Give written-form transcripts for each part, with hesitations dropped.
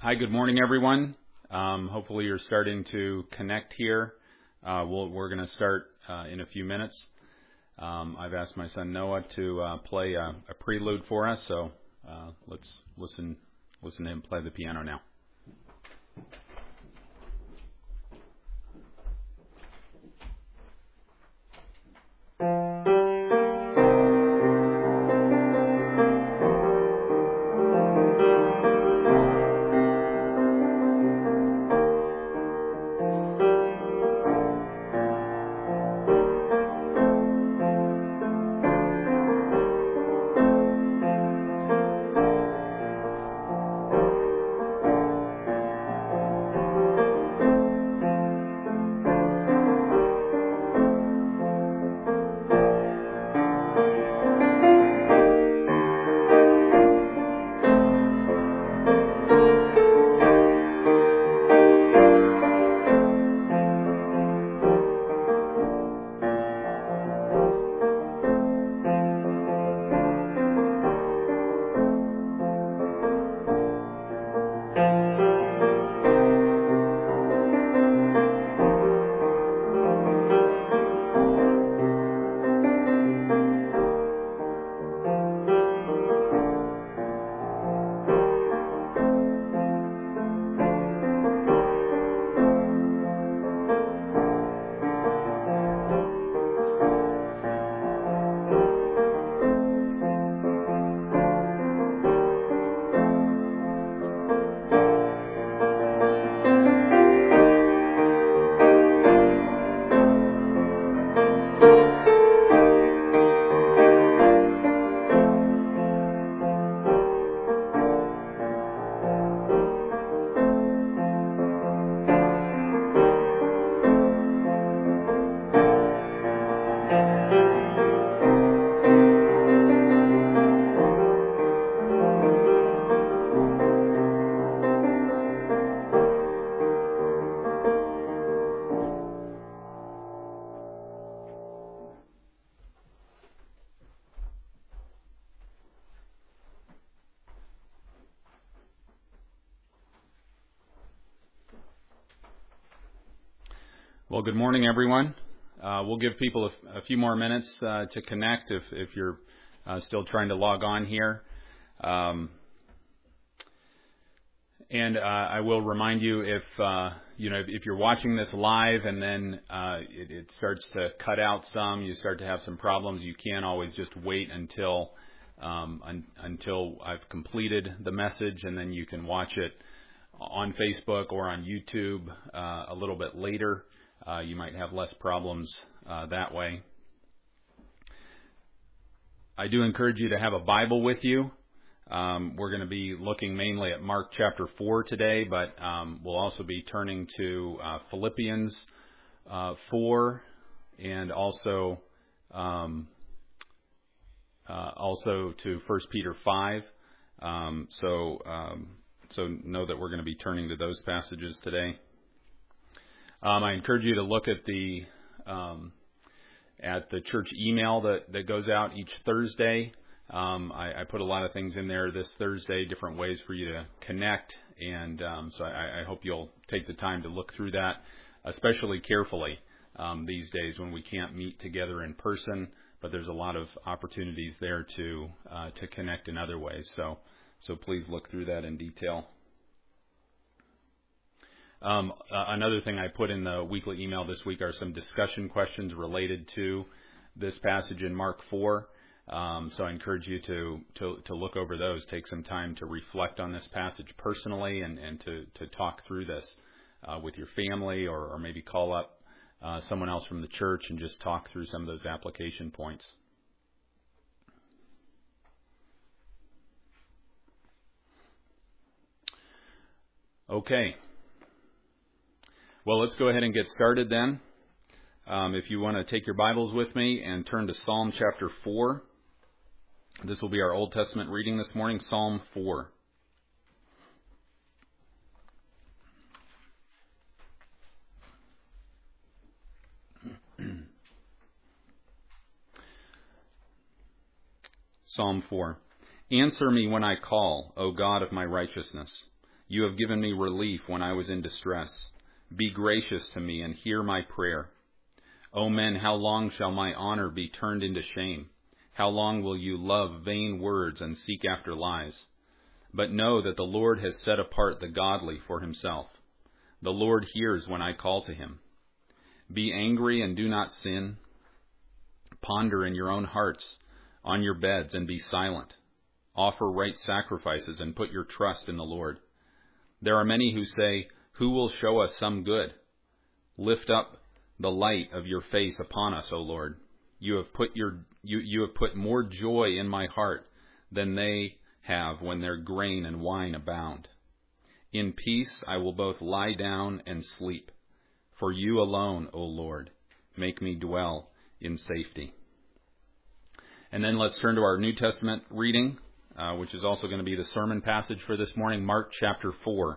Hi, good morning, everyone. Hopefully you're starting to connect here. We're going to start in a few minutes. I've asked my son Noah to play a prelude for us, so let's listen to him play the piano now. Well, good morning, everyone. We'll give people a few more minutes to connect if you're still trying to log on here. And I will remind you if you're watching this live and then it starts to cut out some, you start to have some problems, you can always just wait until I've completed the message, and then you can watch it on Facebook or on YouTube a little bit later. You might have less problems that way. I do encourage you to have a Bible with you. We're going to be looking mainly at Mark chapter 4 today, but we'll also be turning to Philippians 4 and also to 1 Peter 5. So know that we're going to be turning to those passages today. I encourage you to look at the church email that goes out each Thursday. I put a lot of things in there this Thursday, different ways for you to connect, and so I hope you'll take the time to look through that, especially carefully these days when we can't meet together in person, but there's a lot of opportunities there to connect in other ways. So please look through that in detail. Another thing I put in the weekly email this week are some discussion questions related to this passage in Mark 4. So I encourage you to look over those, take some time to reflect on this passage personally and to talk through this with your family or maybe call up someone else from the church and just talk through some of those application points. Okay. Well, let's go ahead and get started then. If you want to take your Bibles with me and turn to Psalm chapter 4. This will be our Old Testament reading this morning, Psalm 4. Psalm 4. Answer me when I call, O God of my righteousness. You have given me relief when I was in distress. Be gracious to me and hear my prayer. O men, how long shall my honor be turned into shame? How long will you love vain words and seek after lies? But know that the Lord has set apart the godly for himself. The Lord hears when I call to him. Be angry and do not sin. Ponder in your own hearts on your beds and be silent. Offer right sacrifices and put your trust in the Lord. There are many who say, who will show us some good? Lift up the light of your face upon us, O Lord. You have put more joy in my heart than they have when their grain and wine abound. In peace I will both lie down and sleep. For you alone, O Lord, make me dwell in safety. And then let's turn to our New Testament reading, which is also going to be the sermon passage for this morning, Mark chapter 4.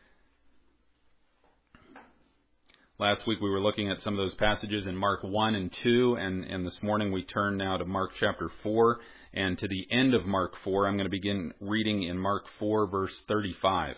Last week we were looking at some of those passages in Mark 1 and 2, and this morning we turn now to Mark chapter 4. And to the end of Mark 4, I'm going to begin reading in Mark 4, verse 35.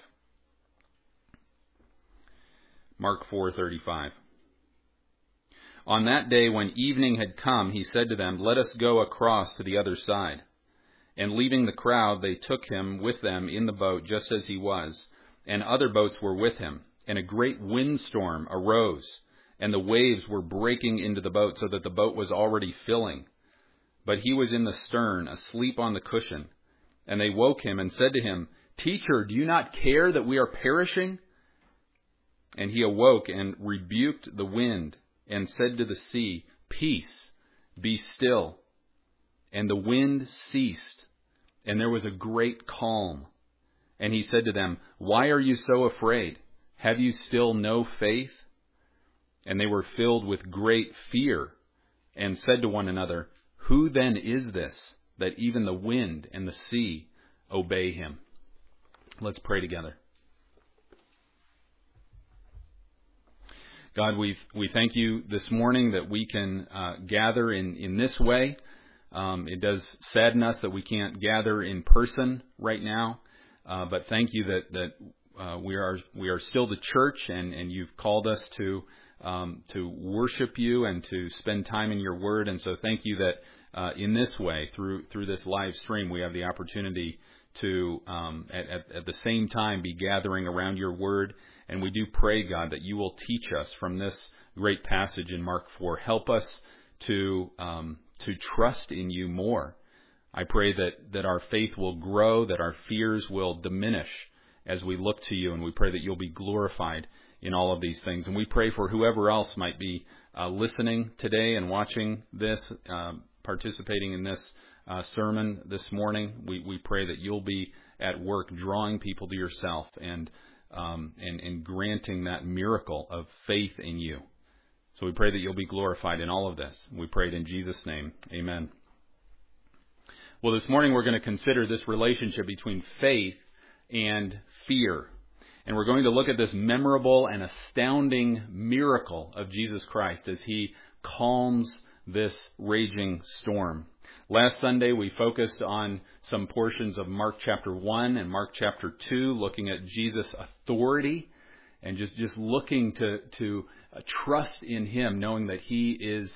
Mark 4:35. On that day when evening had come, he said to them, let us go across to the other side. And leaving the crowd, they took him with them in the boat just as he was, and other boats were with him. And a great windstorm arose, and the waves were breaking into the boat so that the boat was already filling. But he was in the stern, asleep on the cushion. And they woke him and said to him, Teacher, do you not care that we are perishing? And he awoke and rebuked the wind and said to the sea, Peace, be still. And the wind ceased, and there was a great calm. And he said to them, Why are you so afraid? Have you still no faith? And they were filled with great fear and said to one another, Who then is this, that even the wind and the sea obey him? Let's pray together. God, we thank you this morning that we can gather in this way. It does sadden us that we can't gather in person right now, but thank you that we are still the church, and you've called us to worship you and to spend time in your word. And so thank you that in this way, through this live stream, we have the opportunity to at the same time be gathering around your word. And we do pray, God, that you will teach us from this great passage in Mark 4. Help us to trust in you more. I pray that our faith will grow, that our fears will diminish as we look to you, and we pray that you'll be glorified in all of these things. And we pray for whoever else might be listening today and watching this, participating in this sermon this morning. We pray that you'll be at work drawing people to yourself and granting that miracle of faith in you. So we pray that you'll be glorified in all of this. We pray it in Jesus' name. Amen. Well, this morning we're going to consider this relationship between faith and fear. And we're going to look at this memorable and astounding miracle of Jesus Christ as he calms this raging storm. Last Sunday, we focused on some portions of Mark chapter 1 and Mark chapter 2, looking at Jesus' authority and just looking to trust in him, knowing that he is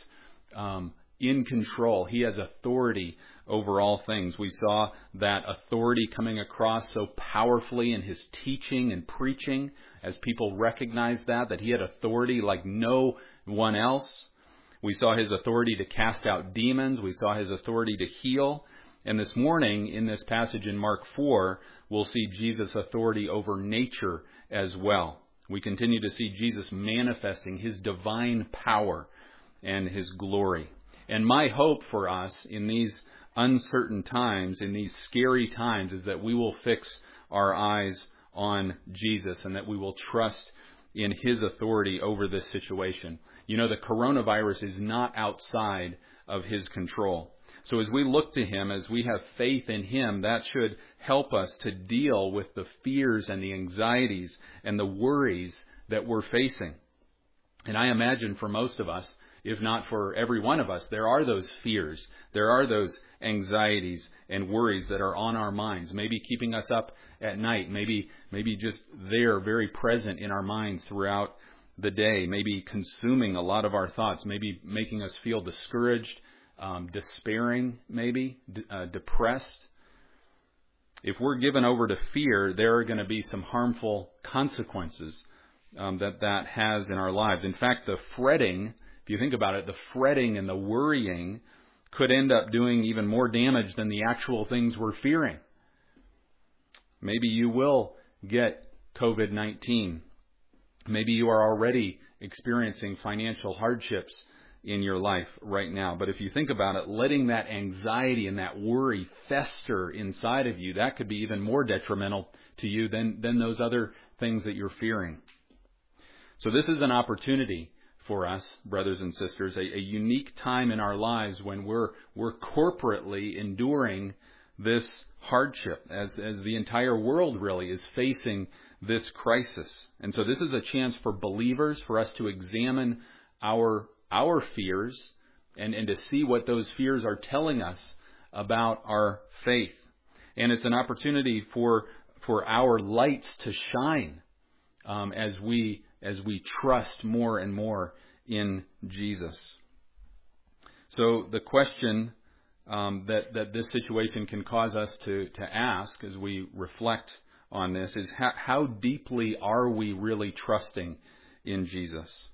in control. He has authority over all things. We saw that authority coming across so powerfully in his teaching and preaching as people recognized that he had authority like no one else. We saw his authority to cast out demons. We saw his authority to heal. And this morning, in this passage in Mark 4, we'll see Jesus' authority over nature as well. We continue to see Jesus manifesting his divine power and his glory. And my hope for us in these uncertain times, in these scary times, is that we will fix our eyes on Jesus and that we will trust in his authority over this situation. You know, the coronavirus is not outside of his control. So as we look to him, as we have faith in him, that should help us to deal with the fears and the anxieties and the worries that we're facing. And I imagine for most of us, if not for every one of us, there are those fears. There are those anxieties and worries that are on our minds, maybe keeping us up at night, maybe just there, very present in our minds throughout the day, maybe consuming a lot of our thoughts, maybe making us feel discouraged, despairing, maybe depressed. If we're given over to fear, there are going to be some harmful consequences that has in our lives. In fact, the fretting, if you think about it, the fretting and the worrying could end up doing even more damage than the actual things we're fearing. Maybe you will get COVID-19. Maybe you are already experiencing financial hardships in your life right now. But if you think about it, letting that anxiety and that worry fester inside of you, that could be even more detrimental to you than those other things that you're fearing. So this is an opportunity for us, brothers and sisters, a unique time in our lives when we're corporately enduring this hardship as the entire world really is facing this crisis. And so this is a chance for believers, for us to examine our fears and to see what those fears are telling us about our faith. And it's an opportunity for our lights to shine as we trust more and more in Jesus. So the question that this situation can cause us to ask as we reflect on this is how deeply are we really trusting in Jesus?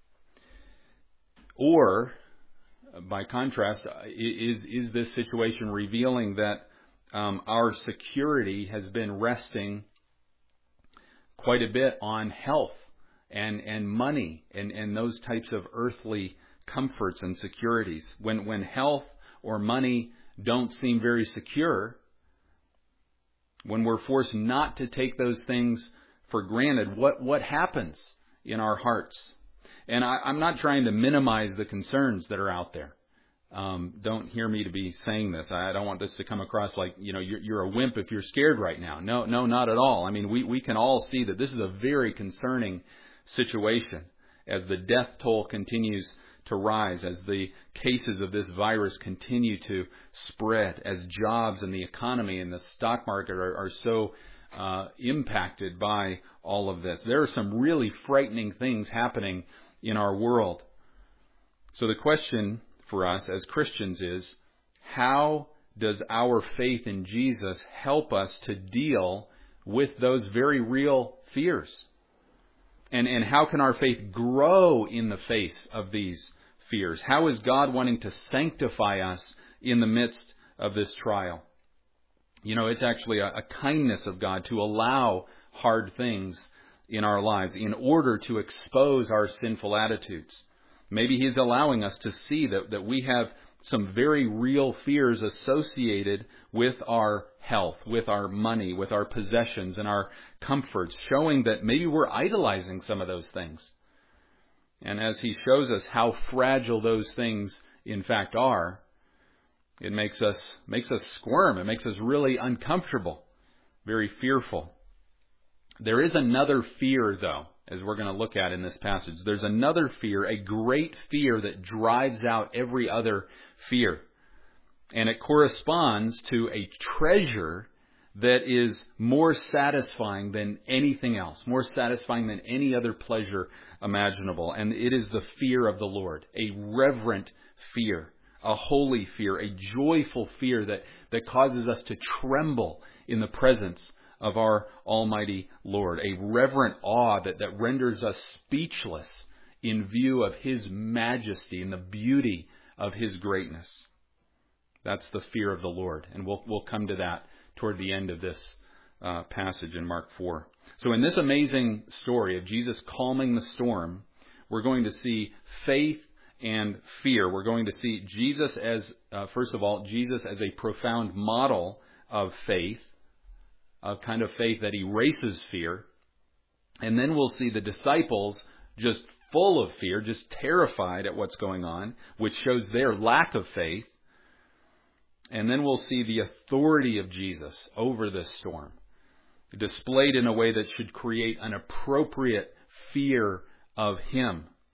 Or, by contrast, is this situation revealing that our security has been resting quite a bit on health and money and those types of earthly comforts and securities? When health or money don't seem very secure, when we're forced not to take those things for granted, what happens in our hearts? And I'm not trying to minimize the concerns that are out there. Don't hear me to be saying this. I don't want this to come across like, you're a wimp if you're scared right now. No, not at all. I mean, we can all see that this is a very concerning situation as the death toll continues to rise, as the cases of this virus continue to spread, as jobs and the economy and the stock market are so impacted by all of this. There are some really frightening things happening in our world. So the question for us as Christians is, how does our faith in Jesus help us to deal with those very real fears? And how can our faith grow in the face of these fears? How is God wanting to sanctify us in the midst of this trial? It's actually a kindness of God to allow hard things in our lives in order to expose our sinful attitudes. Maybe He's allowing us to see that we have some very real fears associated with our health, with our money, with our possessions and our comforts, showing that maybe we're idolizing some of those things. And as He shows us how fragile those things in fact are, it makes us squirm. It makes us really uncomfortable, very fearful. There is another fear, though, as we're going to look at in this passage. There's another fear, a great fear that drives out every other fear. And it corresponds to a treasure that is more satisfying than anything else, more satisfying than any other pleasure imaginable. And it is the fear of the Lord, a reverent fear, a holy fear, a joyful fear that causes us to tremble in the presence of our Almighty Lord, a reverent awe that renders us speechless in view of His majesty and the beauty of His greatness. That's the fear of the Lord, and we'll come to that toward the end of this passage in Mark 4. So in this amazing story of Jesus calming the storm, we're going to see faith and fear. We're going to see Jesus as, first of all, Jesus as a profound model of faith, a kind of faith that erases fear. And then we'll see the disciples just full of fear, just terrified at what's going on, which shows their lack of faith. And then we'll see the authority of Jesus over this storm, displayed in a way that should create an appropriate fear of Him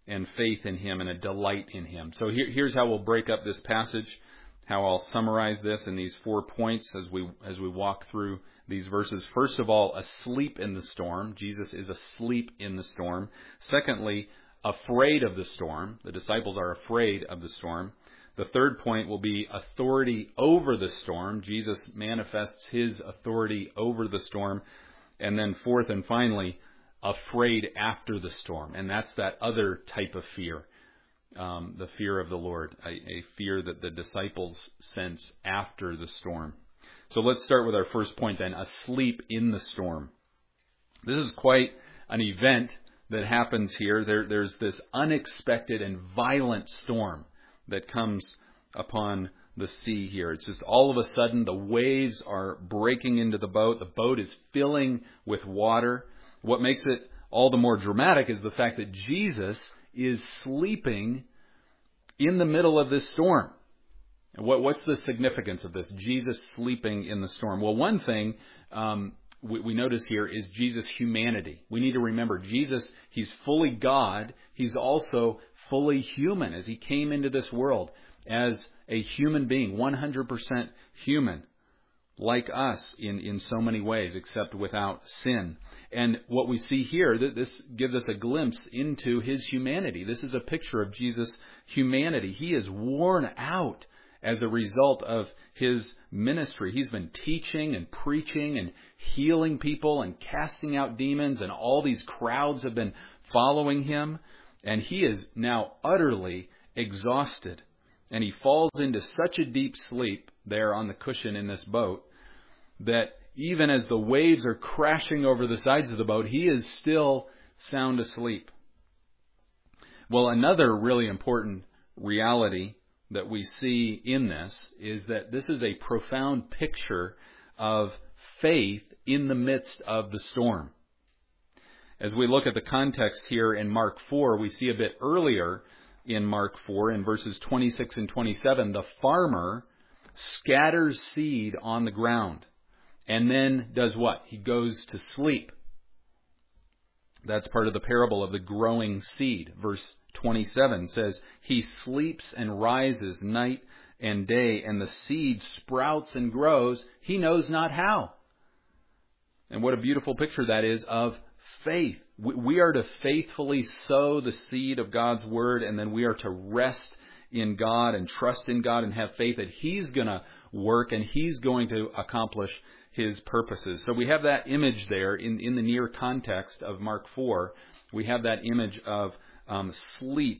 and faith in Him and a delight in Him. So here's how we'll break up this passage, how I'll summarize this in these 4 points as we walk through these verses. First of all, asleep in the storm. Jesus is asleep in the storm. Secondly, afraid of the storm. The disciples are afraid of the storm. The third point will be authority over the storm. Jesus manifests His authority over the storm. And then fourth and finally, afraid after the storm. And that's that other type of fear, the fear of the Lord, a fear that the disciples sense after the storm. So let's start with our first point then, asleep in the storm. This is quite an event that happens here. There's this unexpected and violent storm that comes upon the sea here. It's just all of a sudden the waves are breaking into the boat. The boat is filling with water. What makes it all the more dramatic is the fact that Jesus is sleeping in the middle of this storm. What's the significance of this? Jesus sleeping in the storm. Well, one thing we notice here is Jesus' humanity. We need to remember Jesus, He's fully God. He's also fully human as He came into this world as a human being, 100% human, like us in so many ways, except without sin. And what we see here, this gives us a glimpse into His humanity. This is a picture of Jesus' humanity. He is worn out as a result of His ministry. He's been teaching and preaching and healing people and casting out demons, and all these crowds have been following Him. And He is now utterly exhausted. And He falls into such a deep sleep there on the cushion in this boat that even as the waves are crashing over the sides of the boat, He is still sound asleep. Well, another really important reality that we see in this is that this is a profound picture of faith in the midst of the storm. As we look at the context here in Mark 4, we see a bit earlier in Mark 4, in verses 26 and 27, the farmer scatters seed on the ground and then does what? He goes to sleep. That's part of the parable of the growing seed. Verse 27 says, He sleeps and rises night and day, and the seed sprouts and grows, He knows not how. And what a beautiful picture that is of faith. We are to faithfully sow the seed of God's Word, and then we are to rest in God and trust in God and have faith that He's going to work and He's going to accomplish His purposes. So we have that image there in the near context of Mark 4. We have that image of sleep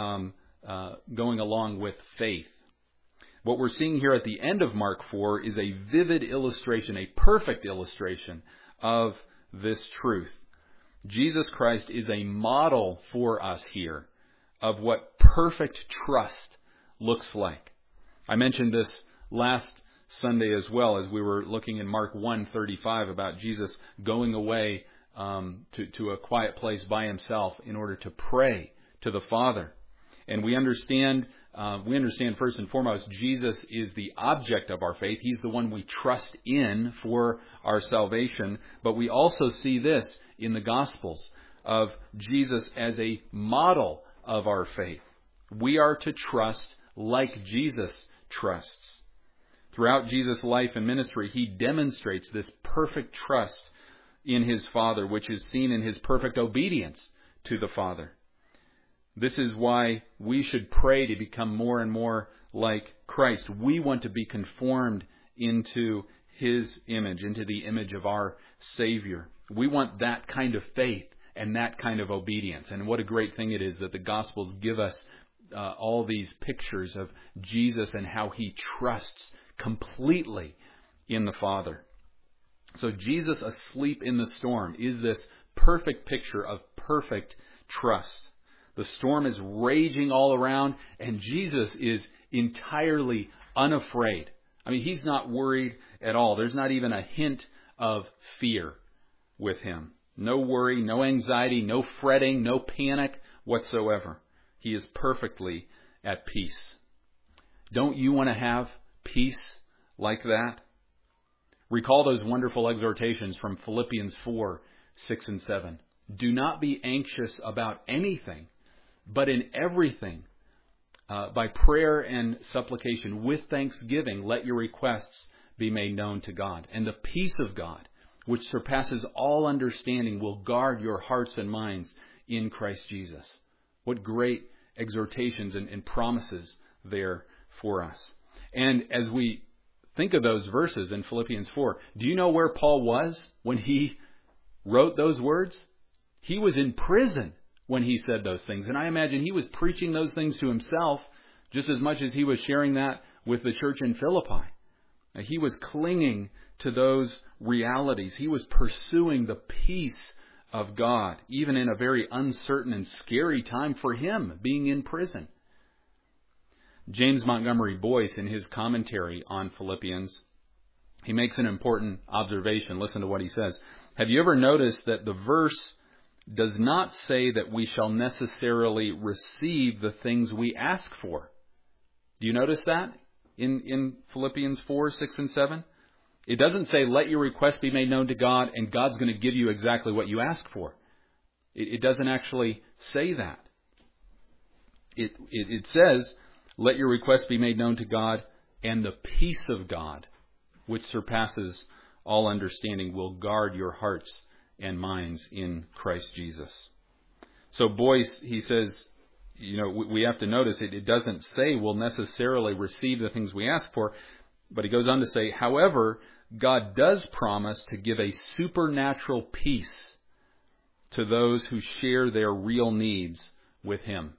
going along with faith. What we're seeing here at the end of Mark 4 is a vivid illustration, a perfect illustration of this truth. Jesus Christ is a model for us here of what perfect trust looks like. I mentioned this last Sunday as well as we were looking in Mark 1:35 about Jesus going away to a quiet place by Himself in order to pray to the Father. And we understand first and foremost, Jesus is the object of our faith. He's the one we trust in for our salvation. But we also see this in the Gospels of Jesus as a model of our faith. We are to trust like Jesus trusts. Throughout Jesus' life and ministry, He demonstrates this perfect trust in His Father, which is seen in His perfect obedience to the Father. This is why we should pray to become more and more like Christ. We want to be conformed into His image, into the image of our Savior. We want that kind of faith and that kind of obedience. And what a great thing it is that the Gospels give us all these pictures of Jesus and how He trusts completely in the Father. So Jesus asleep in the storm is this perfect picture of perfect trust. The storm is raging all around, and Jesus is entirely unafraid. I mean, He's not worried at all. There's not even a hint of fear with Him. No worry, no anxiety, no fretting, no panic whatsoever. He is perfectly at peace. Don't you want to have peace like that? Recall those wonderful exhortations from Philippians 4:6 and 7. Do not be anxious about anything, But in everything, by prayer and supplication, with thanksgiving, let your requests be made known to God. And the peace of God, which surpasses all understanding, will guard your hearts and minds in Christ Jesus. What great exhortations and promises there for us. And as we think of those verses in Philippians 4, do you know where Paul was when he wrote those words? He was in prison when he said those things. And I imagine he was preaching those things to himself just as much as he was sharing that with the church in Philippi. He was clinging to those realities. He was pursuing the peace of God, even in a very uncertain and scary time for him, being in prison. James Montgomery Boyce, in his commentary on Philippians, he makes an important observation. Listen to what he says. Have you ever noticed that the verse does not say that we shall necessarily receive the things we ask for? Do you notice that in Philippians 4, 6, and 7? It doesn't say, let your request be made known to God, and God's going to give you exactly what you ask for. It doesn't actually say that. It says, let your request be made known to God, and the peace of God, which surpasses all understanding, will guard your hearts and minds in Christ Jesus. So Boyce, he says, we have to notice it doesn't say we'll necessarily receive the things we ask for, but he goes on to say, however, God does promise to give a supernatural peace to those who share their real needs with Him.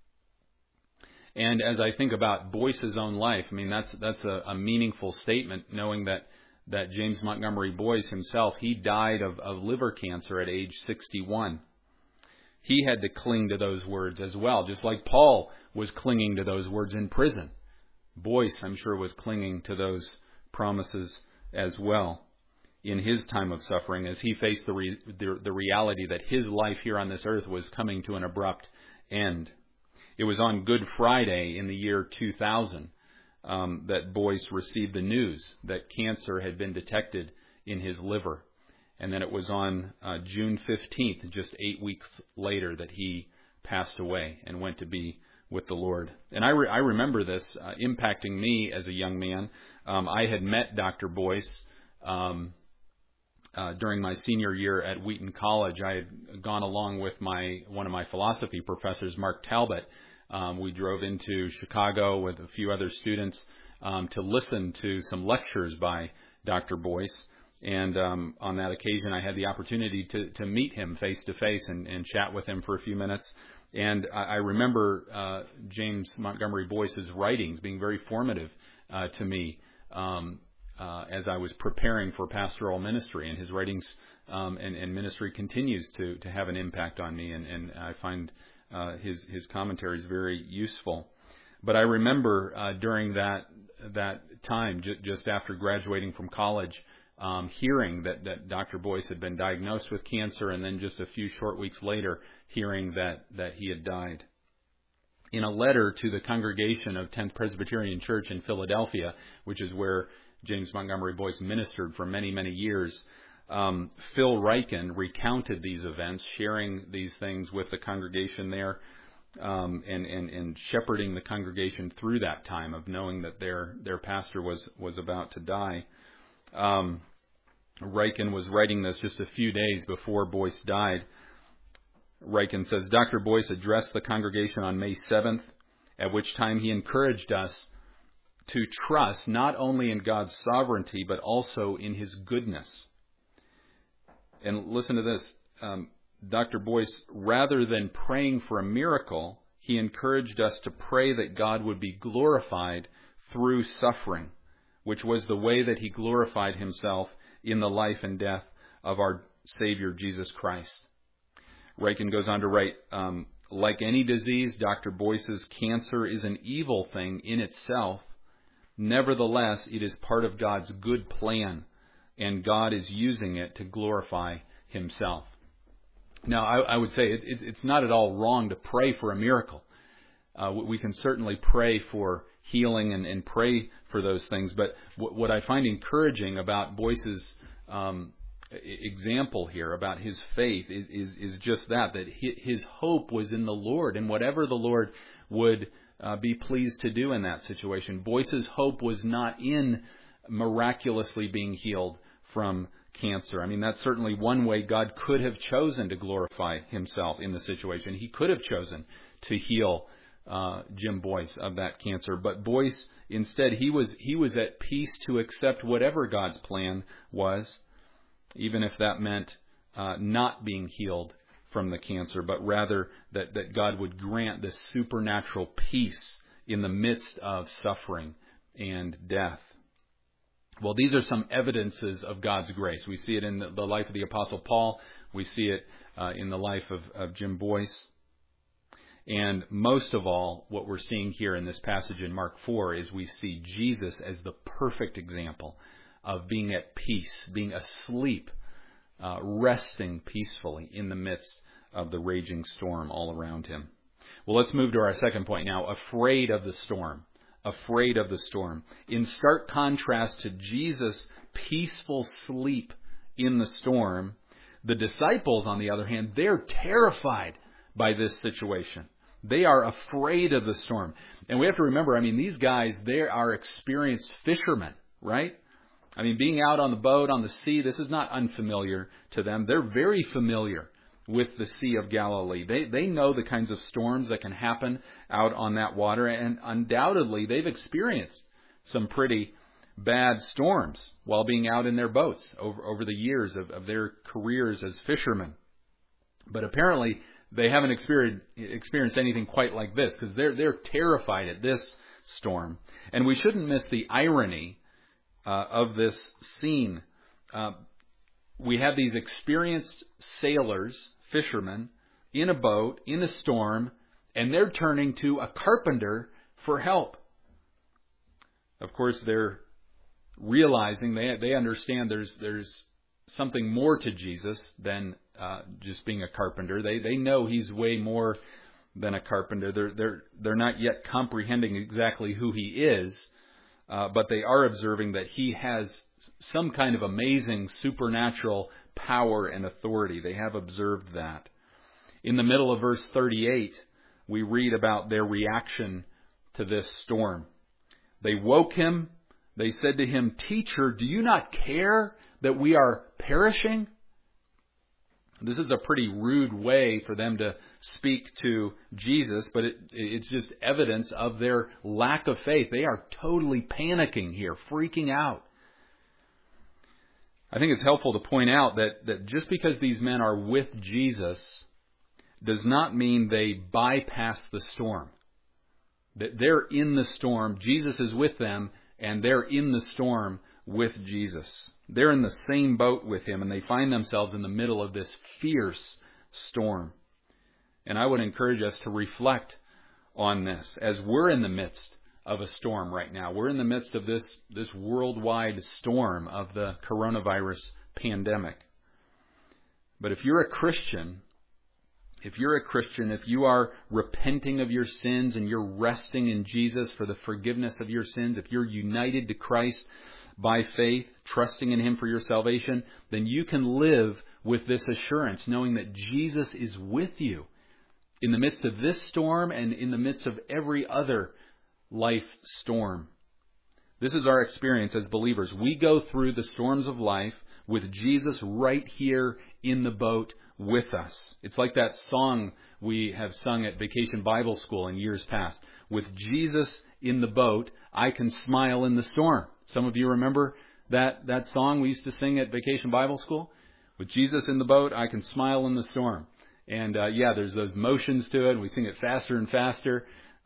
And as I think about Boyce's own life, I mean, that's a meaningful statement, knowing that James Montgomery Boyce himself, he died of liver cancer at age 61. He had to cling to those words as well, just like Paul was clinging to those words in prison. Boyce, I'm sure, was clinging to those promises as well in his time of suffering, as he faced the reality that his life here on this earth was coming to an abrupt end. It was on Good Friday in the year 2000 that Boyce received the news that cancer had been detected in his liver. And then it was on June 15th, just 8 weeks later, that he passed away and went to be with the Lord. And I remember this impacting me as a young man. I had met Dr. Boyce during my senior year at Wheaton College. I had gone along with one of my philosophy professors, Mark Talbot. We drove into Chicago with a few other students to listen to some lectures by Dr. Boyce. And on that occasion, I had the opportunity to meet him face to face and chat with him for a few minutes. And I remember James Montgomery Boyce's writings being very formative to me as I was preparing for pastoral ministry. And his writings and ministry continues to have an impact on me. And I find his commentaries very useful. But I remember during that time, just after graduating from college, hearing that Dr. Boyce had been diagnosed with cancer, and then just a few short weeks later, hearing that he had died. In a letter to the congregation of 10th Presbyterian Church in Philadelphia, which is where James Montgomery Boyce ministered for many, many years, Phil Ryken recounted these events, sharing these things with the congregation there, and shepherding the congregation through that time of knowing that their pastor was about to die. Ryken was writing this just a few days before Boyce died. Ryken says, Dr. Boyce addressed the congregation on May 7th, at which time he encouraged us to trust not only in God's sovereignty, but also in His goodness. And listen to this. Dr. Boyce, rather than praying for a miracle, he encouraged us to pray that God would be glorified through suffering, which was the way that He glorified Himself in the life and death of our Savior, Jesus Christ. Ryken goes on to write, like any disease, Dr. Boyce's cancer is an evil thing in itself. Nevertheless, it is part of God's good plan, and God is using it to glorify Himself. Now, I would say it's not at all wrong to pray for a miracle. We can certainly pray for healing and pray for those things. But what I find encouraging about Boyce's example here about his faith is just that his hope was in the Lord and whatever the Lord would be pleased to do in that situation. Boyce's hope was not in miraculously being healed from cancer. I mean, that's certainly one way God could have chosen to glorify himself in the situation. He could have chosen to heal Jim Boyce of that cancer. But Boyce, instead, he was at peace to accept whatever God's plan was, even if that meant not being healed from the cancer, but rather that God would grant this supernatural peace in the midst of suffering and death. Well, these are some evidences of God's grace. We see it in the life of the Apostle Paul. We see it in the life of Jim Boyce. And most of all, what we're seeing here in this passage in Mark 4 is we see Jesus as the perfect example of being at peace, being asleep, resting peacefully in the midst of the raging storm all around him. Well, let's move to our second point now, afraid of the storm. Afraid of the storm. In stark contrast to Jesus' peaceful sleep in the storm, the disciples, on the other hand, they're terrified by this situation. They are afraid of the storm. And we have to remember, I mean, these guys, they are experienced fishermen, right? I mean, being out on the boat, on the sea, this is not unfamiliar to them. They're very familiar with the Sea of Galilee. They know the kinds of storms that can happen out on that water, and undoubtedly they've experienced some pretty bad storms while being out in their boats over the years of their careers as fishermen. But apparently they haven't experienced anything quite like this, because they're terrified at this storm. And we shouldn't miss the irony of this scene. We have these experienced sailors, fishermen, in a boat, in a storm, and they're turning to a carpenter for help. Of course, they're realizing, they understand there's something more to Jesus than just being a carpenter. They know he's way more than a carpenter. They're not yet comprehending exactly who he is, but they are observing that he has some kind of amazing supernatural power and authority. They have observed that. In the middle of verse 38, we read about their reaction to this storm. They woke him. They said to him, "Teacher, do you not care that we are perishing?" This is a pretty rude way for them to speak to Jesus, but it's just evidence of their lack of faith. They are totally panicking here, freaking out. I think it's helpful to point out that just because these men are with Jesus does not mean they bypass the storm. That they're in the storm, Jesus is with them, and they're in the storm with Jesus. They're in the same boat with him, and they find themselves in the middle of this fierce storm. And I would encourage us to reflect on this as we're in the midst of a storm right now. We're in the midst of this worldwide storm of the coronavirus pandemic. But if you're a Christian, if you are repenting of your sins and you're resting in Jesus for the forgiveness of your sins, if you're united to Christ by faith, trusting in him for your salvation, then you can live with this assurance, knowing that Jesus is with you in the midst of this storm and in the midst of every other life storm. This is our experience as believers. We go through the storms of life with Jesus right here in the boat with us. It's like that song we have sung at Vacation Bible School in years past. With Jesus in the boat, I can smile in the storm. Some of you remember that song we used to sing at Vacation Bible School? With Jesus in the boat, I can smile in the storm. And there's those motions to it, and we sing it faster and faster.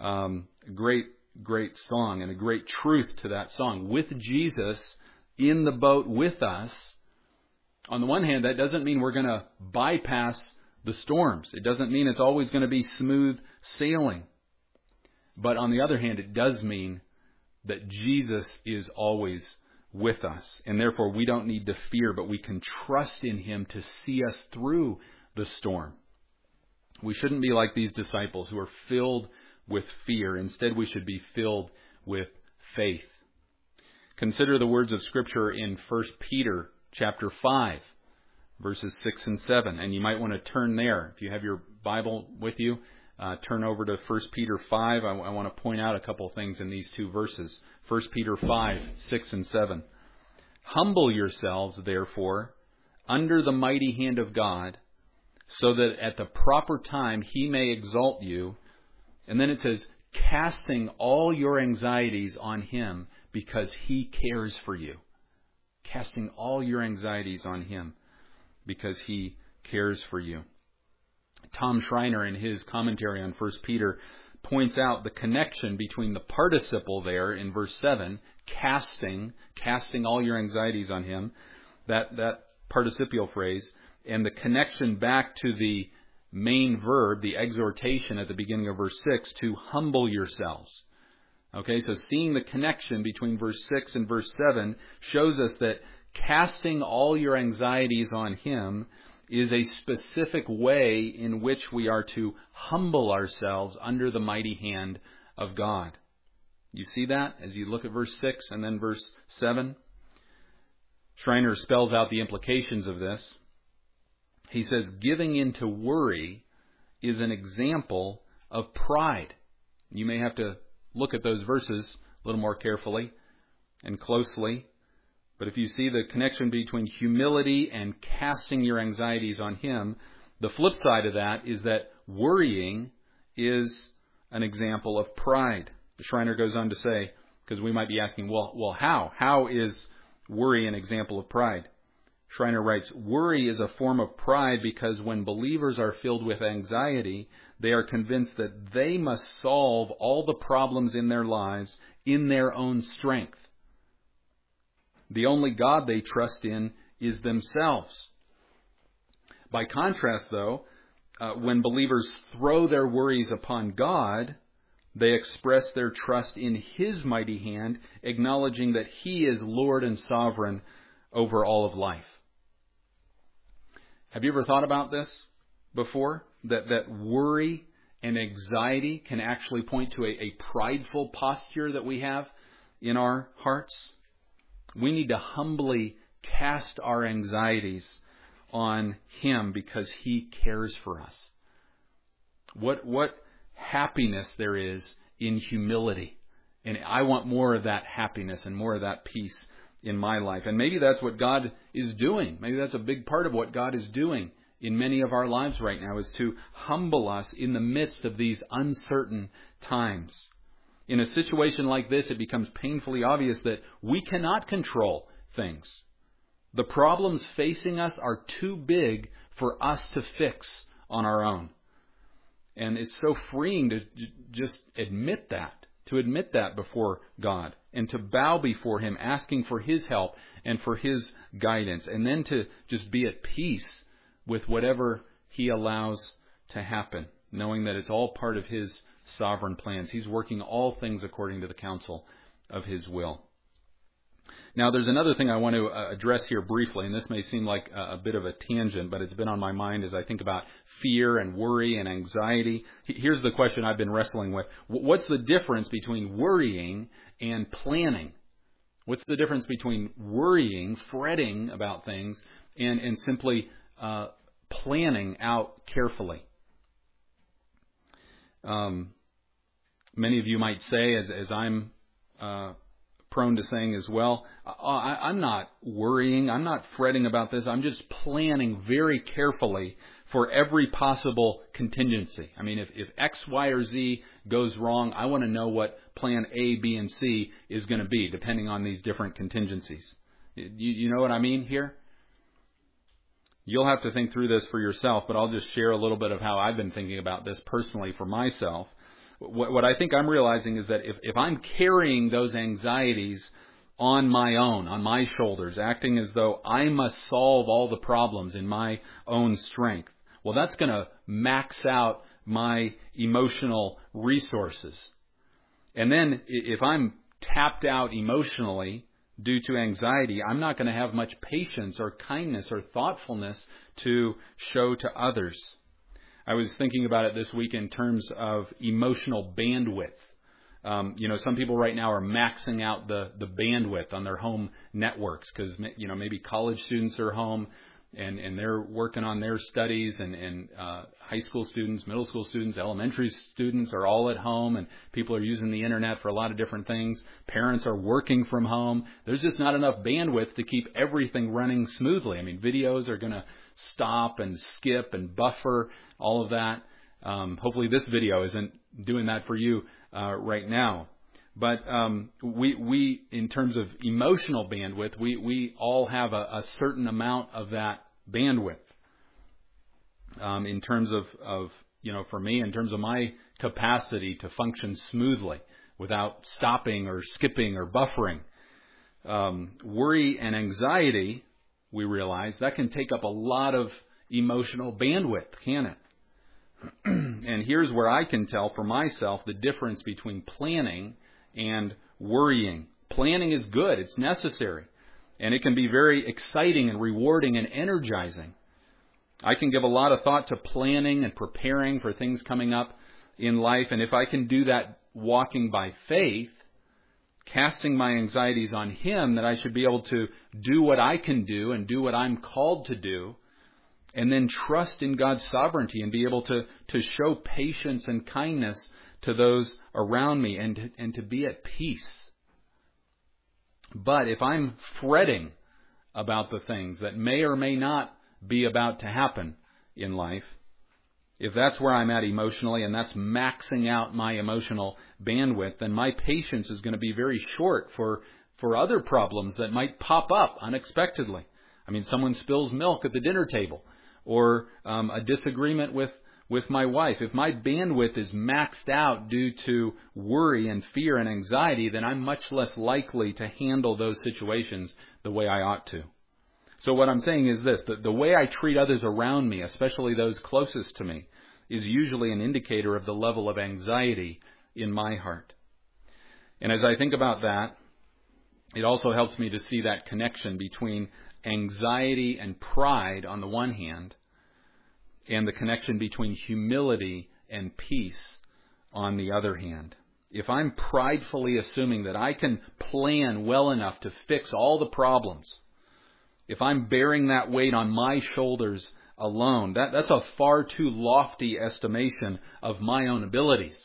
Great song and a great truth to that song. With Jesus in the boat with us, on the one hand, that doesn't mean we're going to bypass the storms. It doesn't mean it's always going to be smooth sailing. But on the other hand, it does mean that Jesus is always with us. And therefore, we don't need to fear, but we can trust in him to see us through the storm. We shouldn't be like these disciples who are filled with fear. Instead, we should be filled with faith. Consider the words of Scripture in 1 Peter chapter 5, verses 6 and 7. And you might want to turn there. If you have your Bible with you, turn over to 1 Peter 5. I want to point out a couple of things in these two verses. 1 Peter 5, 6 and 7. Humble yourselves, therefore, under the mighty hand of God, so that at the proper time He may exalt you. And then it says, casting all your anxieties on Him because He cares for you. Casting all your anxieties on Him because He cares for you. Tom Schreiner, in his commentary on 1 Peter, points out the connection between the participle there in verse 7, casting all your anxieties on Him, that participial phrase, and the connection back to the main verb, the exhortation at the beginning of verse 6, to humble yourselves. Okay, so seeing the connection between verse 6 and verse 7 shows us that casting all your anxieties on Him is a specific way in which we are to humble ourselves under the mighty hand of God. You see that as you look at verse 6 and then verse 7? Schreiner spells out the implications of this. He says, giving in to worry is an example of pride. You may have to look at those verses a little more carefully and closely. But if you see the connection between humility and casting your anxieties on Him, the flip side of that is that worrying is an example of pride. Schreiner goes on to say, because we might be asking, well, how? How is worry an example of pride? Schreiner writes, worry is a form of pride because when believers are filled with anxiety, they are convinced that they must solve all the problems in their lives in their own strength. The only God they trust in is themselves. By contrast, though, when believers throw their worries upon God, they express their trust in His mighty hand, acknowledging that He is Lord and sovereign over all of life. Have you ever thought about this before? That worry and anxiety can actually point to a prideful posture that we have in our hearts? We need to humbly cast our anxieties on Him because He cares for us. What happiness there is in humility. And I want more of that happiness and more of that peace in my life. And maybe that's what God is doing. Maybe that's a big part of what God is doing in many of our lives right now, is to humble us in the midst of these uncertain times. In a situation like this, it becomes painfully obvious that we cannot control things. The problems facing us are too big for us to fix on our own. And it's so freeing to just admit that before God, and to bow before Him, asking for His help and for His guidance, and then to just be at peace with whatever He allows to happen, knowing that it's all part of His sovereign plans. He's working all things according to the counsel of His will. Now, there's another thing I want to address here briefly, and this may seem like a bit of a tangent, but it's been on my mind as I think about fear and worry and anxiety. Here's the question I've been wrestling with. What's the difference between worrying and planning? What's the difference between worrying, fretting about things, and simply planning out carefully? Many of you might say, as I'm prone to saying as well, I'm not worrying, I'm not fretting about this, I'm just planning very carefully for every possible contingency. I mean, if X, Y, or Z goes wrong, I want to know what plan A, B, and C is going to be, depending on these different contingencies. You know what I mean here? You'll have to think through this for yourself, but I'll just share a little bit of how I've been thinking about this personally for myself. What I think I'm realizing is that if I'm carrying those anxieties on my own, on my shoulders, acting as though I must solve all the problems in my own strength, well, that's going to max out my emotional resources. And then if I'm tapped out emotionally due to anxiety, I'm not going to have much patience or kindness or thoughtfulness to show to others. I was thinking about it this week in terms of emotional bandwidth. Some people right now are maxing out the bandwidth on their home networks because, maybe college students are home and they're working on their studies, and high school students, middle school students, elementary students are all at home, and people are using the internet for a lot of different things. Parents are working from home. There's just not enough bandwidth to keep everything running smoothly. I mean, videos are going to stop and skip and buffer, all of that. Hopefully this video isn't doing that for you right now. But we in terms of emotional bandwidth, we all have a certain amount of that bandwidth. In terms of for me, in terms of my capacity to function smoothly without stopping or skipping or buffering. Worry and anxiety, we realize, that can take up a lot of emotional bandwidth, can it? And here's where I can tell for myself the difference between planning and worrying. Planning is good. It's necessary. And it can be very exciting and rewarding and energizing. I can give a lot of thought to planning and preparing for things coming up in life. And if I can do that walking by faith, casting my anxieties on Him, that I should be able to do what I can do and do what I'm called to do, and then trust in God's sovereignty and be able to show patience and kindness to those around me and to be at peace. But if I'm fretting about the things that may or may not be about to happen in life, if that's where I'm at emotionally and that's maxing out my emotional bandwidth, then my patience is going to be very short for other problems that might pop up unexpectedly. I mean, someone spills milk at the dinner table, or a disagreement with my wife. If my bandwidth is maxed out due to worry and fear and anxiety, then I'm much less likely to handle those situations the way I ought to. So what I'm saying is this: the way I treat others around me, especially those closest to me, is usually an indicator of the level of anxiety in my heart. And as I think about that, it also helps me to see that connection between anxiety and pride on the one hand, and the connection between humility and peace on the other hand. If I'm pridefully assuming that I can plan well enough to fix all the problems, if I'm bearing that weight on my shoulders alone, that's a far too lofty estimation of my own abilities.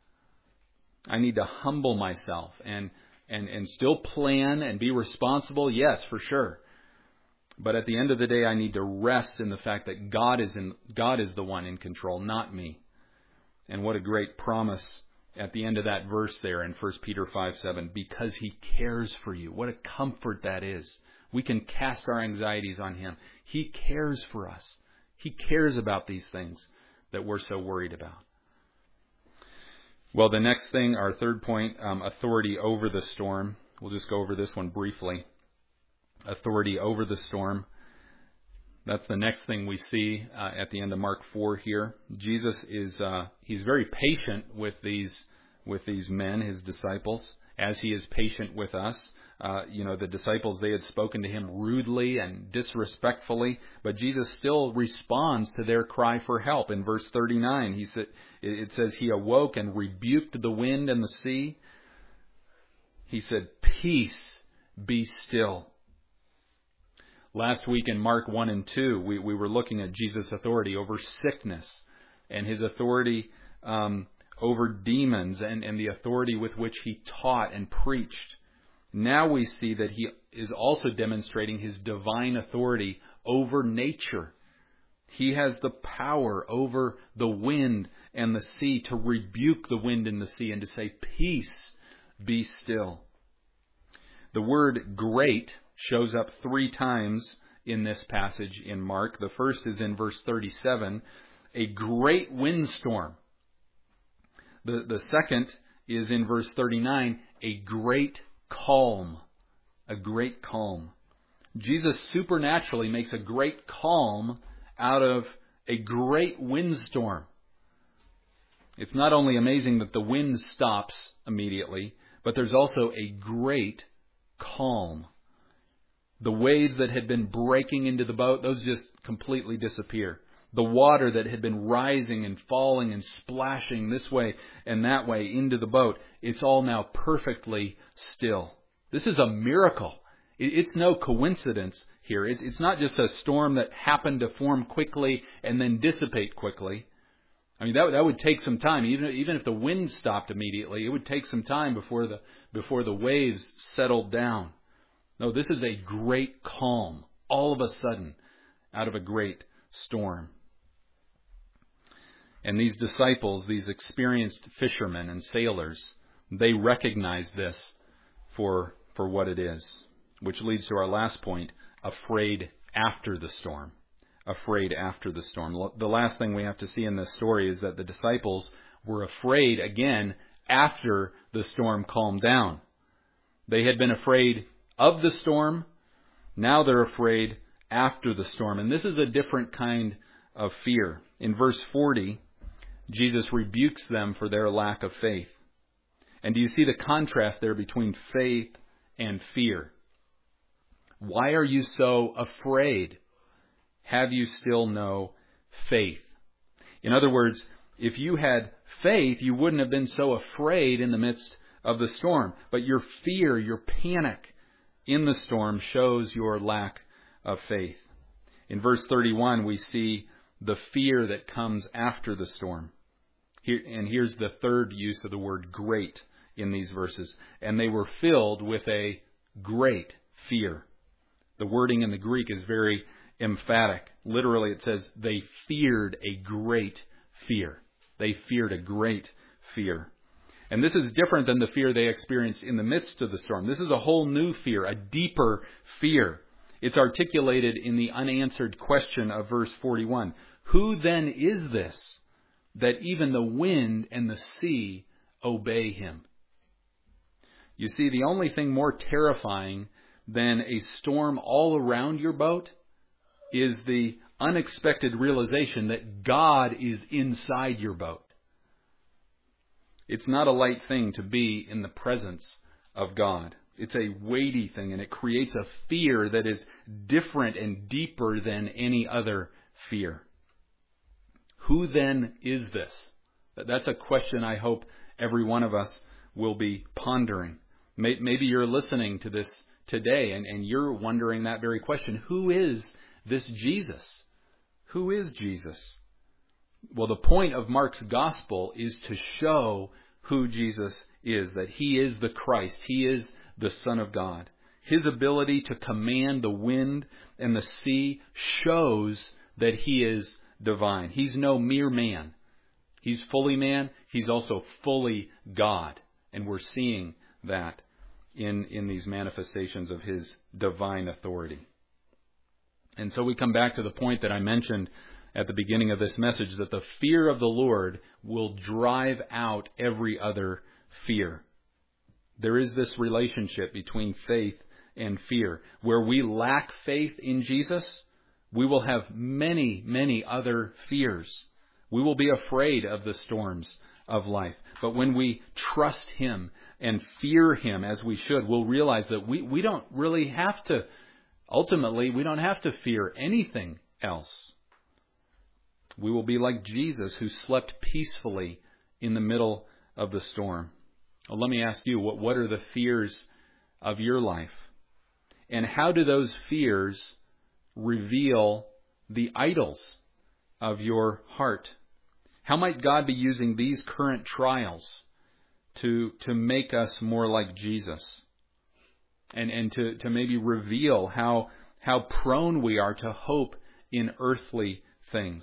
I need to humble myself and still plan and be responsible, yes, for sure. But at the end of the day, I need to rest in the fact that God is the one in control, not me. And what a great promise at the end of that verse there in 1 Peter 5:7, because He cares for you. What a comfort that is. We can cast our anxieties on Him. He cares for us. He cares about these things that we're so worried about. Well, the next thing, our third point, authority over the storm. We'll just go over this one briefly. Authority over the storm. That's the next thing we see at the end of Mark 4 here. Jesus is he's very patient with these men, His disciples, as He is patient with us. The disciples, they had spoken to Him rudely and disrespectfully, but Jesus still responds to their cry for help. In verse 39, it says, He awoke and rebuked the wind and the sea. He said, "Peace, be still." Last week in Mark 1 and 2, we were looking at Jesus' authority over sickness and His authority over demons and the authority with which He taught and preached. Now we see that He is also demonstrating His divine authority over nature. He has the power over the wind and the sea to rebuke the wind and the sea and to say, "Peace, be still." The word great shows up 3 times in this passage in Mark. The first is in verse 37, a great windstorm. The second is in verse 39, a great calm. A great calm. Jesus supernaturally makes a great calm out of a great windstorm. It's not only amazing that the wind stops immediately, but there's also a great calm. The waves that had been breaking into the boat, those just completely disappear. The water that had been rising and falling and splashing this way and that way into the boat, it's all now perfectly still. This is a miracle. It's no coincidence here. It's not just a storm that happened to form quickly and then dissipate quickly. I mean, that would take some time. Even if the wind stopped immediately, it would take some time before the waves settled down. No, this is a great calm, all of a sudden, out of a great storm. And these disciples, these experienced fishermen and sailors, they recognize this for what it is. Which leads to our last point, afraid after the storm. Afraid after the storm. The last thing we have to see in this story is that the disciples were afraid again after the storm calmed down. They had been afraid of the storm. Now they're afraid after the storm. And this is a different kind of fear. In verse 40, Jesus rebukes them for their lack of faith. And do you see the contrast there between faith and fear? Why are you so afraid? Have you still no faith? In other words, if you had faith, you wouldn't have been so afraid in the midst of the storm. But your fear, your panic in the storm shows your lack of faith. In verse 31, we see the fear that comes after the storm. And here's the third use of the word great in these verses. And they were filled with a great fear. The wording in the Greek is very emphatic. Literally, it says they feared a great fear. They feared a great fear. And this is different than the fear they experienced in the midst of the storm. This is a whole new fear, a deeper fear. It's articulated in the unanswered question of verse 41. Who then is this that even the wind and the sea obey him? You see, the only thing more terrifying than a storm all around your boat is the unexpected realization that God is inside your boat. It's not a light thing to be in the presence of God. It's a weighty thing, and it creates a fear that is different and deeper than any other fear. Who then is this? That's a question I hope every one of us will be pondering. Maybe you're listening to this today and you're wondering that very question. Who is this Jesus? Who is Jesus? Well, the point of Mark's gospel is to show who Jesus is, that he is the Christ. He is the Son of God. His ability to command the wind and the sea shows that he is divine. He's no mere man. He's fully man. He's also fully God. And we're seeing that in these manifestations of his divine authority. And so we come back to the point that I mentioned at the beginning of this message, that the fear of the Lord will drive out every other fear. There is this relationship between faith and fear. Where we lack faith in Jesus, we will have many, many other fears. We will be afraid of the storms of life. But when we trust him and fear him as we should, we'll realize that we don't really have to, ultimately, we don't have to fear anything else. We will be like Jesus, who slept peacefully in the middle of the storm. Well, let me ask you, what are the fears of your life? And how do those fears reveal the idols of your heart? How might God be using these current trials to make us more like Jesus? And to maybe reveal how prone we are to hope in earthly things.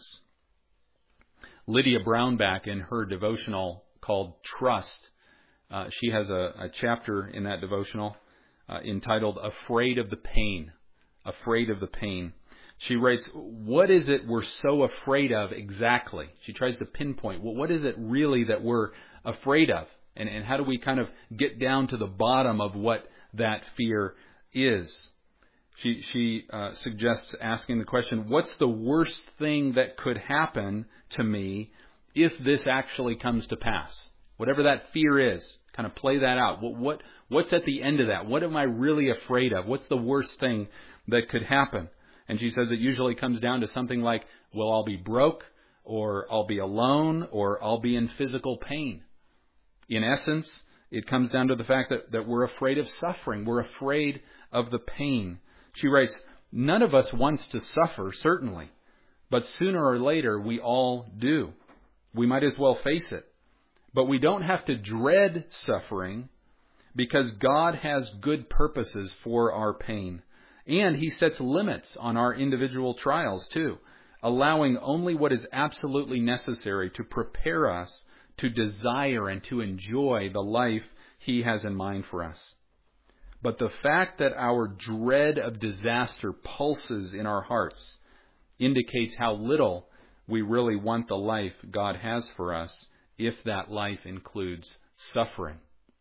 Lydia Brownback, in her devotional called Trust, she has a chapter in that devotional entitled Afraid of the Pain. Afraid of the Pain. She writes, what is it we're so afraid of exactly? She tries to pinpoint, what is it really that we're afraid of? And how do we kind of get down to the bottom of what that fear is? She suggests asking the question, what's the worst thing that could happen to me if this actually comes to pass? Whatever that fear is, kind of play that out. What's at the end of that? What am I really afraid of? What's the worst thing that could happen? And she says it usually comes down to something like, well, I'll be broke, or I'll be alone, or I'll be in physical pain. In essence, it comes down to the fact that we're afraid of suffering. We're afraid of the pain. She writes, None of us wants to suffer, certainly. But sooner or later, we all do. We might as well face it. But we don't have to dread suffering because God has good purposes for our pain. And He sets limits on our individual trials too, allowing only what is absolutely necessary to prepare us to desire and to enjoy the life He has in mind for us. But the fact that our dread of disaster pulses in our hearts indicates how little we really want the life God has for us, if that life includes suffering.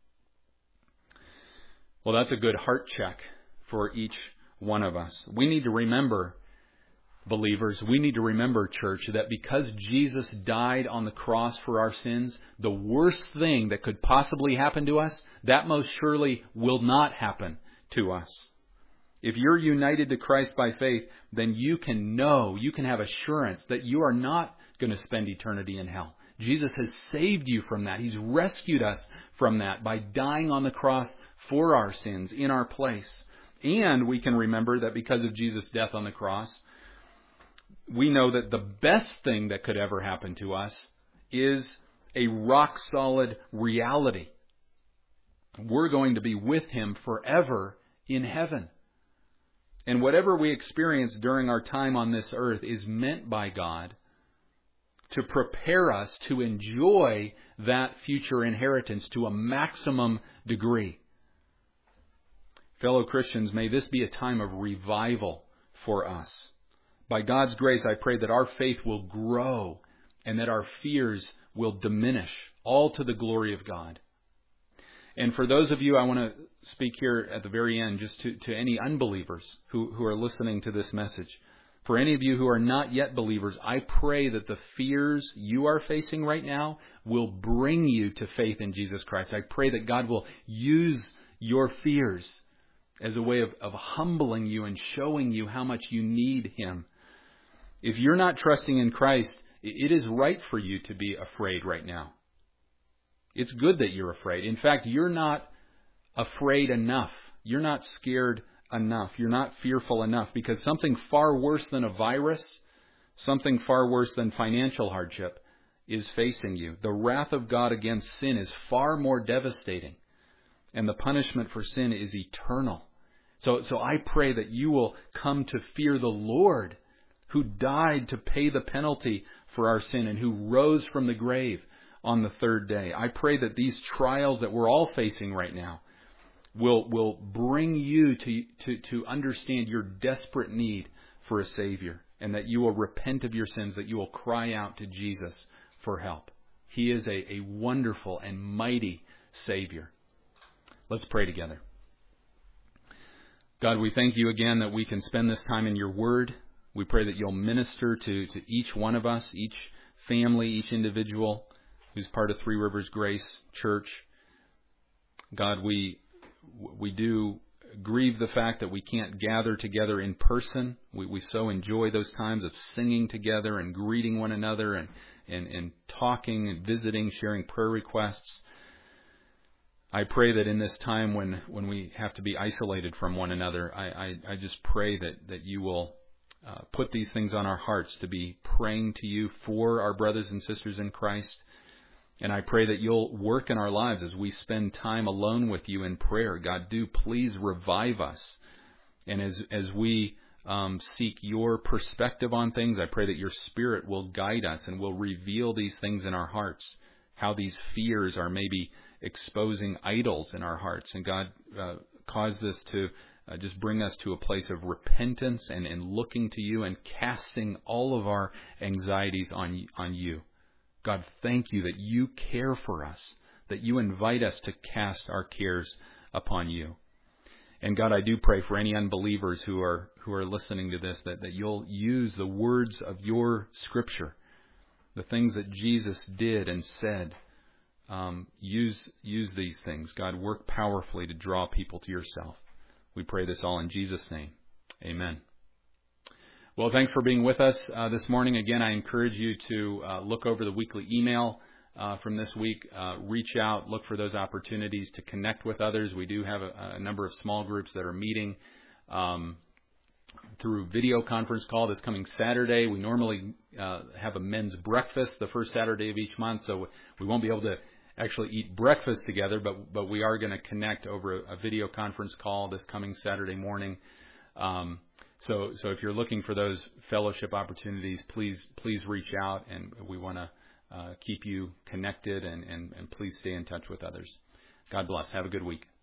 Well, that's a good heart check for each one of us. We need to remember, believers, we need to remember, church, that because Jesus died on the cross for our sins, the worst thing that could possibly happen to us, that most surely will not happen to us. If you're united to Christ by faith, then you can know, you can have assurance that you are not going to spend eternity in hell. Jesus has saved you from that. He's rescued us from that by dying on the cross for our sins in our place. And we can remember that because of Jesus' death on the cross, we know that the best thing that could ever happen to us is a rock-solid reality. We're going to be with Him forever in heaven. And whatever we experience during our time on this earth is meant by God to prepare us to enjoy that future inheritance to a maximum degree. Fellow Christians, may this be a time of revival for us. By God's grace, I pray that our faith will grow and that our fears will diminish, all to the glory of God. And for those of you, I want to speak here at the very end just to any unbelievers who are listening to this message. For any of you who are not yet believers, I pray that the fears you are facing right now will bring you to faith in Jesus Christ. I pray that God will use your fears as a way of humbling you and showing you how much you need Him. If you're not trusting in Christ, it is right for you to be afraid right now. It's good that you're afraid. In fact, you're not afraid enough. You're not scared enough. You're not fearful enough, because something far worse than a virus, something far worse than financial hardship is facing you. The wrath of God against sin is far more devastating, and the punishment for sin is eternal. So I pray that you will come to fear the Lord, who died to pay the penalty for our sin and who rose from the grave on the third day. I pray that these trials that we're all facing right now will bring you to understand your desperate need for a Savior, and that you will repent of your sins, that you will cry out to Jesus for help. He is a wonderful and mighty Savior. Let's pray together. God, we thank you again that we can spend this time in your Word. We pray that you'll minister to each one of us, each family, each individual who's part of Three Rivers Grace Church. God, we do grieve the fact that we can't gather together in person. We so enjoy those times of singing together and greeting one another and talking and visiting, sharing prayer requests. I pray that in this time when we have to be isolated from one another, I just pray that you will put these things on our hearts to be praying to you for our brothers and sisters in Christ. And I pray that you'll work in our lives as we spend time alone with you in prayer. God, do please revive us. And as we seek your perspective on things, I pray that your Spirit will guide us and will reveal these things in our hearts, how these fears are maybe exposing idols in our hearts. And God, cause this to just bring us to a place of repentance and looking to you and casting all of our anxieties on you. God, thank you that you care for us, that you invite us to cast our cares upon you. And God, I do pray for any unbelievers who are listening to this, that you'll use the words of your Scripture, the things that Jesus did and said. Use these things. God, work powerfully to draw people to yourself. We pray this all in Jesus' name. Amen. Well, thanks for being with us this morning. Again, I encourage you to look over the weekly email from this week. Reach out, look for those opportunities to connect with others. We do have a number of small groups that are meeting. through video conference call this coming Saturday. We normally have a men's breakfast the first Saturday of each month, so we won't be able to actually eat breakfast together, but we are going to connect over a video conference call this coming Saturday morning. So if you're looking for those fellowship opportunities, please reach out, and we want to keep you connected, and please stay in touch with others. God bless. Have a good week.